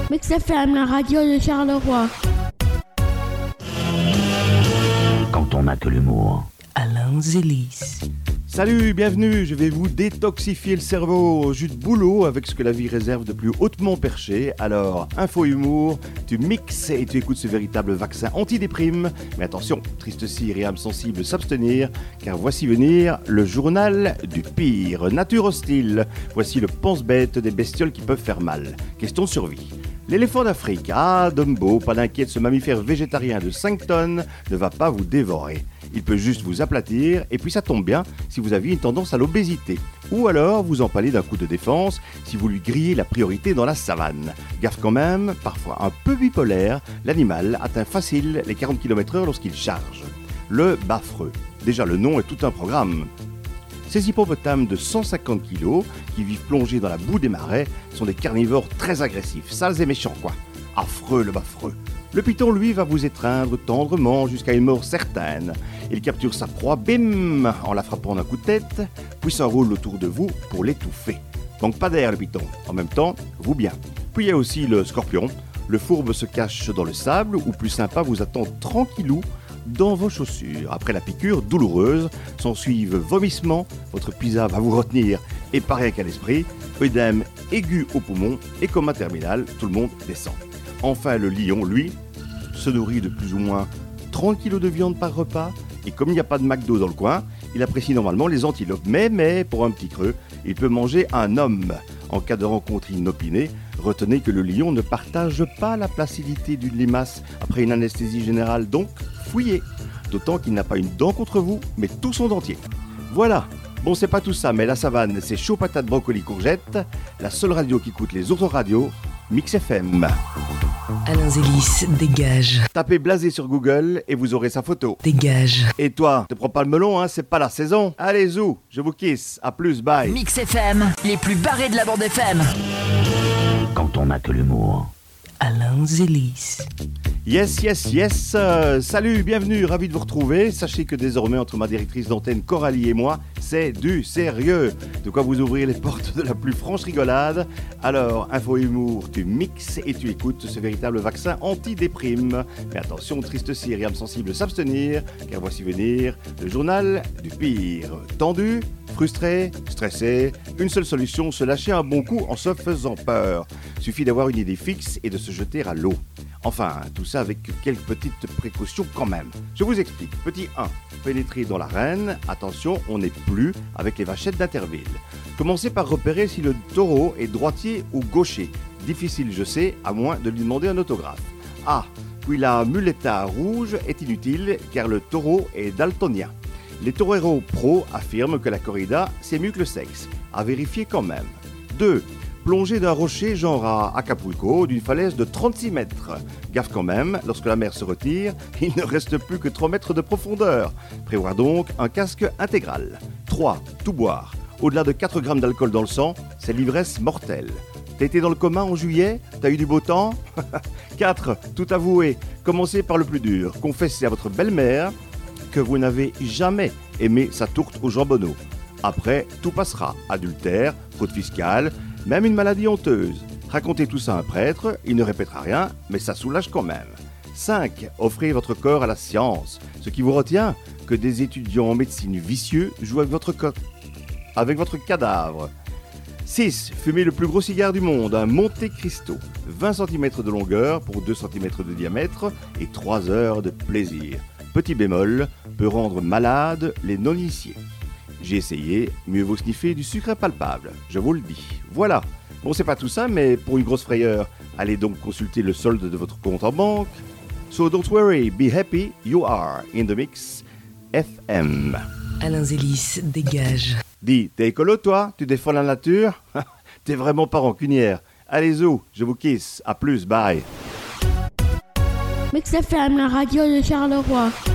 Mix FM, la radio de Charleroi. Quand on n'a que l'humour. Alain Zélis. Salut, bienvenue, je vais vous détoxifier le cerveau au jus de bouleau avec ce que la vie réserve de plus hautement perché. Alors, info-humour, tu mixes et tu écoutes ce véritable vaccin antidéprime. Mais attention, triste cire et âme sensible s'abstenir, car voici venir le journal du pire. Nature hostile, voici le pense-bête des bestioles qui peuvent faire mal. Question survie. L'éléphant d'Afrique, Dumbo, pas d'inquiète, ce mammifère végétarien de 5 tonnes ne va pas vous dévorer. Il peut juste vous aplatir, et puis ça tombe bien si vous aviez une tendance à l'obésité. Ou alors vous empalez d'un coup de défense si vous lui grillez la priorité dans la savane. Gaffe quand même, parfois un peu bipolaire, l'animal atteint facile les 40 km/h lorsqu'il charge. Le bafreux. Déjà le nom est tout un programme. Ces hippopotames de 150 kg qui vivent plongés dans la boue des marais sont des carnivores très agressifs, sales et méchants quoi. Affreux le bafreux. Le python, lui, va vous étreindre tendrement jusqu'à une mort certaine. Il capture sa proie, bim, en la frappant d'un coup de tête, puis s'enroule autour de vous pour l'étouffer. Donc pas d'air le python, en même temps, vous bien. Puis il y a aussi le scorpion. Le fourbe se cache dans le sable, ou plus sympa, vous attend tranquillou dans vos chaussures. Après la piqûre douloureuse, s'ensuivent vomissements, votre pizza va vous retenir, et pas rien qu'à l'esprit, œdème aigu au poumon, et coma terminal, tout le monde descend. Enfin, le lion, lui, se nourrit de plus ou moins 30 kg de viande par repas, et comme il n'y a pas de McDo dans le coin, il apprécie normalement les antilopes. Mais, pour un petit creux, il peut manger un homme. En cas de rencontre inopinée, retenez que le lion ne partage pas la placidité d'une limace après une anesthésie générale, donc fouillez. D'autant qu'il n'a pas une dent contre vous, mais tout son dentier. Voilà. Bon, c'est pas tout ça, mais la savane, c'est chaud patate, brocoli, courgette. La seule radio qui coûte les autres radios, Mix FM. Alain Zélis, dégage. Tapez blasé sur Google et vous aurez sa photo. Dégage. Et toi, te prends pas le melon, hein, c'est pas la saison. Allez, zou, je vous kiss. À plus, bye. Mix FM, les plus barrés de la bande FM. Quand on n'a que l'humour. Alain Zélis. Yes. Salut, bienvenue, ravi de vous retrouver. Sachez que désormais, entre ma directrice d'antenne Coralie et moi, c'est du sérieux. De quoi vous ouvrir les portes de la plus franche rigolade. Alors, info-humour, tu mixes et tu écoutes ce véritable vaccin anti-déprime. Mais attention, triste cire et âme sensible s'abstenir, car voici venir le journal du pire. Tendu, frustré, stressé, une seule solution, se lâcher un bon coup en se faisant peur. Suffit d'avoir une idée fixe et de se jeter à l'eau. Enfin, tout ça avec quelques petites précautions quand même. Je vous explique. Petit 1. Pénétrer dans l'arène. Attention, on n'est plus avec les vachettes d'Interville. Commencez par repérer si le taureau est droitier ou gaucher. Difficile, je sais, à moins de lui demander un autographe. Ah, puis la muleta rouge est inutile car le taureau est daltonien. Les toreros pros affirment que la corrida, c'est mieux que le sexe. À vérifier quand même. 2. Plonger d'un rocher genre à Acapulco d'une falaise de 36 mètres. Gaffe quand même, lorsque la mer se retire, il ne reste plus que 3 mètres de profondeur. Prévoir donc un casque intégral. 3. Tout boire. Au-delà de 4 grammes d'alcool dans le sang, c'est l'ivresse mortelle. T'as été dans le coma en juillet? T'as eu du beau temps? 4. Tout avouer. Commencez par le plus dur. Confessez à votre belle-mère que vous n'avez jamais aimé sa tourte au jambonneau. Après, tout passera. Adultère, fraude fiscale, même une maladie honteuse. Racontez tout ça à un prêtre, il ne répétera rien, mais ça soulage quand même. 5. Offrez votre corps à la science. Ce qui vous retient, que des étudiants en médecine vicieux jouent avec votre cadavre. 6. Fumez le plus gros cigare du monde, un Monte Cristo. 20 cm de longueur pour 2 cm de diamètre et 3 heures de plaisir. Petit bémol, peut rendre malade les non-initiés. J'ai essayé, mieux vaut sniffer du sucre impalpable, je vous le dis. Voilà. Bon, c'est pas tout ça, mais pour une grosse frayeur, allez donc consulter le solde de votre compte en banque. So don't worry, be happy, you are in the mix FM. Alain Zélis, dégage. Dis, t'es écolo toi? Tu défends la nature? T'es vraiment pas rancunière. Allez, zou, je vous kiss. À plus, bye. Mix FM, la radio de Charleroi.